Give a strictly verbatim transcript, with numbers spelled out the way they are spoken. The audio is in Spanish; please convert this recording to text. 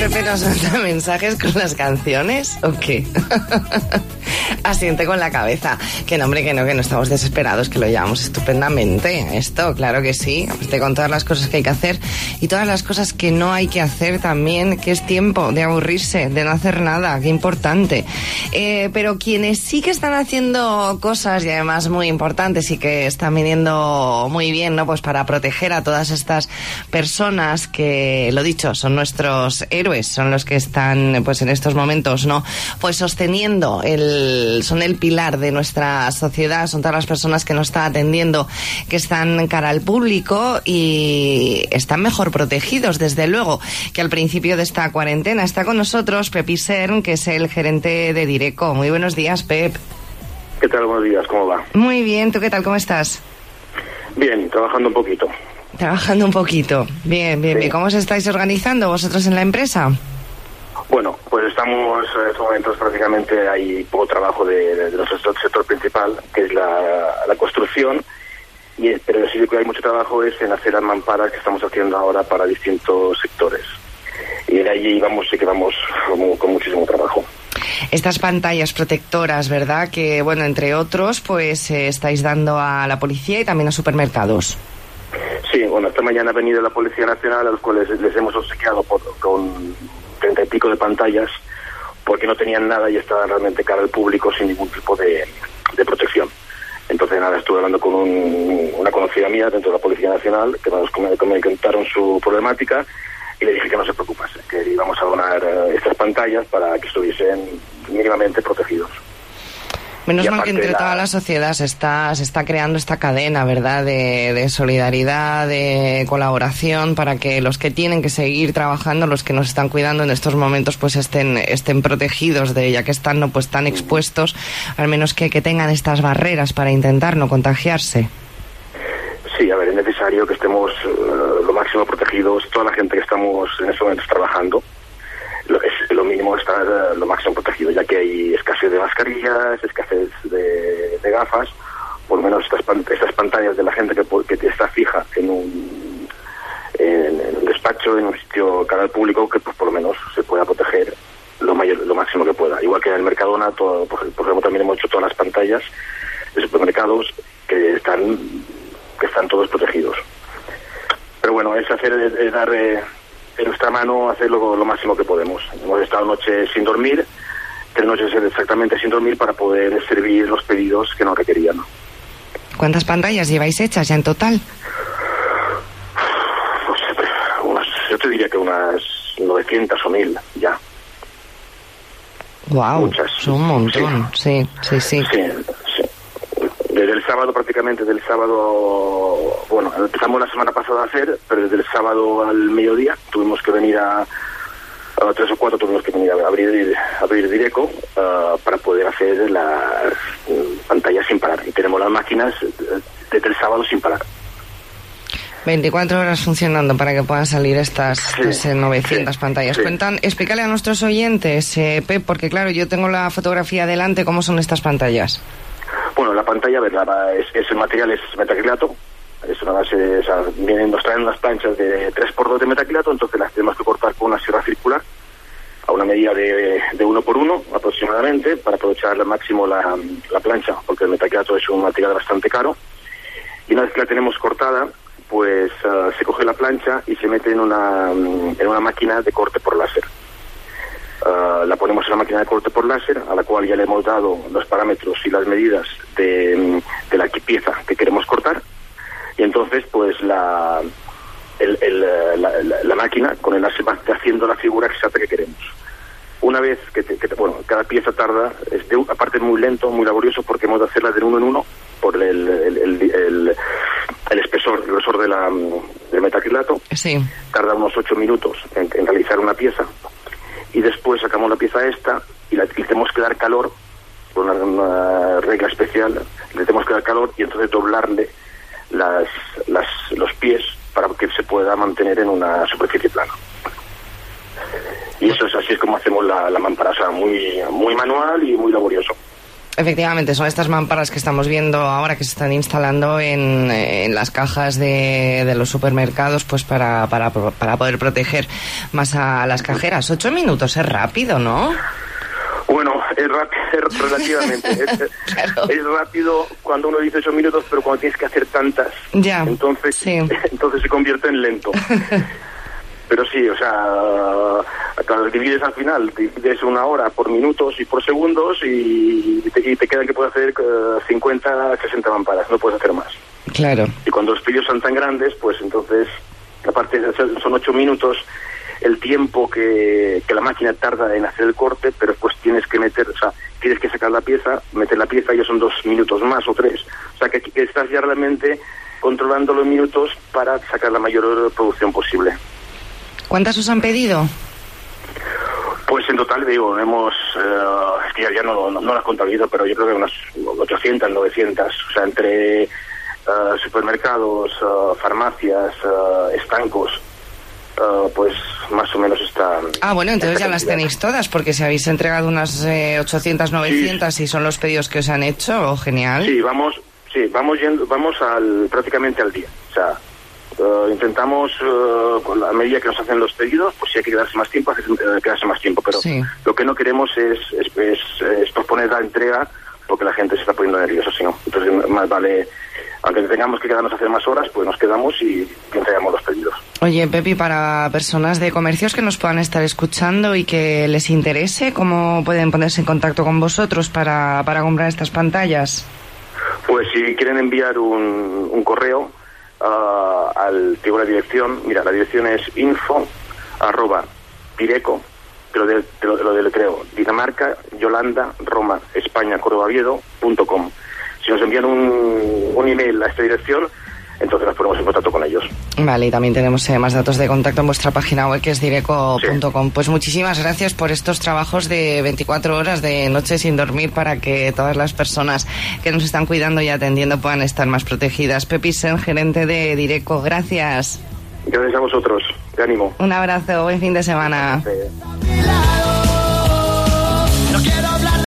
Pepe nos manda mensajes con las canciones, ¿o qué? Asiente con la cabeza. Que no, hombre, que no, que no estamos desesperados, que lo llevamos estupendamente. Esto, claro que sí. Aparte con todas las cosas que hay que hacer y todas las cosas que no hay que hacer también, que es tiempo de aburrirse, de no hacer nada, qué importante. Eh, pero quienes sí que están haciendo cosas y además muy importantes y que están viniendo muy bien, ¿no? Pues para proteger a todas estas personas que, lo dicho, son nuestros héroes, son los que están, pues en estos momentos, ¿no? Pues sosteniendo el, son el pilar de nuestra sociedad, son todas las personas que nos están atendiendo, que están cara al público y están mejor protegidos, desde luego, que al principio de esta cuarentena. Está con nosotros Pepi Sern, que es el gerente de Direco. Muy buenos días, Pep. ¿Qué tal? Buenos días, ¿cómo va? Muy bien, ¿tú qué tal? ¿Cómo estás? Bien, trabajando un poquito. Trabajando un poquito. Bien, bien, sí. bien. ¿Cómo os estáis organizando vosotros en la empresa? Bueno, pues estamos en estos momentos prácticamente hay poco trabajo de, de, de nuestro sector principal, que es la, la construcción, y, pero sí que hay mucho trabajo es en hacer las mamparas que estamos haciendo ahora para distintos sectores. Y de allí vamos, sí que vamos con, con muchísimo trabajo. Estas pantallas protectoras, ¿verdad? Que, bueno, entre otros, pues eh, estáis dando a la policía y también a supermercados. Sí, bueno, esta mañana ha venido la Policía Nacional, a los cuales les hemos obsequiado por, con treinta y pico de pantallas, porque no tenían nada y estaban realmente cara al público sin ningún tipo de, de protección. Entonces, nada, estuve hablando con un, una conocida mía dentro de la Policía Nacional, que nos comentaron su problemática, y le dije que no se preocupase, que íbamos a donar uh, estas pantallas para que estuviesen mínimamente protegidos. Menos mal que entre la... toda la sociedad se está, se está creando esta cadena, ¿verdad?, de, de solidaridad, de colaboración, para que los que tienen que seguir trabajando, los que nos están cuidando en estos momentos, pues estén, estén protegidos, de ya que están no pues tan expuestos, al menos que, que tengan estas barreras para intentar no contagiarse. Sí, a ver, es necesario que estemos uh, lo máximo protegidos, toda la gente que estamos en estos momentos trabajando. Lo, es lo mínimo estar uh, lo máximo protegido, ya que hay escasez de mascarillas, escasez de, de gafas, por lo menos estas, pan, estas pantallas de la gente que, que está fija en un, en, en un despacho, en un sitio cara al público, que pues, por lo menos se pueda proteger lo mayor, lo máximo que pueda. Igual que en el Mercadona, todo, por, por ejemplo, también hemos hecho todas las pantallas de supermercados que están que están todos protegidos. Pero bueno, es hacer, es, es dar eh, en nuestra mano, hacerlo lo máximo que podemos. Hemos estado noches sin dormir, tres noches exactamente sin dormir para poder servir los pedidos que nos requerían. ¿Cuántas pantallas lleváis hechas ya en total? Pues, unas, yo te diría que unas novecientas o mil ya. Wow, muchas. Son un montón, sí, sí, sí. Sí, sí. Desde el sábado prácticamente, del sábado, bueno, empezamos la semana pasada a hacer, pero desde el sábado al mediodía tuvimos que venir a, a tres o cuatro tuvimos que venir a abrir, a abrir Direco uh, para poder hacer las uh, pantallas sin parar. Y tenemos las máquinas desde el sábado sin parar. veinticuatro horas funcionando para que puedan salir estas sí, pues, novecientas sí, pantallas. Sí. Cuentan, explícale a nuestros oyentes, eh, Pep, porque claro, yo tengo la fotografía delante, ¿cómo son estas pantallas? Bueno, la pantalla, a ver, la, es, es el material es metacrilato, es una base, o sea, vienen, nos traen unas planchas de tres por dos de metacrilato, entonces las tenemos que cortar con una sierra circular a una medida de, de uno por uno aproximadamente, para aprovechar al máximo la, la plancha, porque el metacrilato es un material bastante caro. Y una vez que la tenemos cortada, pues uh, se coge la plancha y se mete en una, en una máquina de corte por láser. Uh, la ponemos en la máquina de corte por láser, a la cual ya le hemos dado los parámetros y las medidas de, de la pieza que queremos cortar, y entonces pues la, el, el, la, la, la máquina con el láser va haciendo la figura exacta que queremos. Una vez que, te, que te, bueno, cada pieza tarda, es de, aparte es muy lento, muy laborioso, porque hemos de hacerla de uno en uno por el, el, el, el, el espesor, el grosor de la, del metacrilato. Sí. Tarda unos ocho minutos en, en realizar una pieza. Y después sacamos la pieza esta y la, le tenemos que dar calor, por una, una regla especial, le tenemos que dar calor y entonces doblarle las, las, los pies para que se pueda mantener en una superficie plana. Y eso es así es como hacemos la, la mampara, o sea, muy, muy manual y muy laborioso. Efectivamente, son estas mamparas que estamos viendo ahora que se están instalando en, en las cajas de, de los supermercados, pues para, para, para poder proteger más a las cajeras. Ocho minutos es rápido, ¿no? Bueno, es, rápido, es relativamente. es, claro. es rápido cuando uno dice ocho minutos, pero cuando tienes que hacer tantas, ya, entonces, sí. entonces se convierte en lento. Pero sí, o sea, claro, divides al final, divides una hora por minutos y por segundos y te, y te quedan que puedes hacer uh, cincuenta, sesenta mamparas, no puedes hacer más. Claro. Y cuando los pedidos son tan grandes, pues entonces, aparte son ocho minutos el tiempo que, que la máquina tarda en hacer el corte, pero después tienes que meter, o sea, tienes que sacar la pieza, meter la pieza y ya son dos minutos más o tres. O sea, que, que estás ya realmente controlando los minutos para sacar la mayor producción posible. ¿Cuántas os han pedido? Pues en total, digo, hemos, eh, es que ya, ya no, no, no las contabilizo, pero yo creo que unas ochocientas, novecientas, o sea, entre uh, supermercados, uh, farmacias, uh, estancos, uh, pues más o menos están... Ah, bueno, entonces ya las tenéis todas, porque si habéis entregado unas eh, ochocientas, novecientas sí. y son los pedidos que os han hecho, oh, genial. Sí, vamos, sí, vamos yendo, vamos al prácticamente al día, o sea... Uh, intentamos, uh, con la medida que nos hacen los pedidos, pues si hay que quedarse más tiempo, hay que quedarse más tiempo, pero sí. Lo que no queremos es, es, es, es posponer la entrega porque la gente se está poniendo nerviosa, si no. Entonces, más vale, aunque tengamos que quedarnos a hacer más horas, pues nos quedamos y, y entregamos los pedidos. Oye, Pepi, para personas de comercios que nos puedan estar escuchando y que les interese, ¿cómo pueden ponerse en contacto con vosotros para, para comprar estas pantallas? Pues si quieren enviar un, un correo, Uh, al digo la dirección, mira, la dirección es info arroba direco, te lo, de, te lo, te lo deletreo, Dinamarca, Yolanda, Roma, España, Córdoba, Oviedo, punto com. Si nos envían un, un email a esta dirección, entonces nos ponemos en contacto con ellos. Vale, y también tenemos eh, más datos de contacto en vuestra página web, que es direco punto com. Sí. Pues muchísimas gracias por estos trabajos de veinticuatro horas de noche sin dormir para que todas las personas que nos están cuidando y atendiendo puedan estar más protegidas. Pepi Sen, gerente de Direco, gracias. Gracias a vosotros, de ánimo. Un abrazo, buen fin de semana. Sí.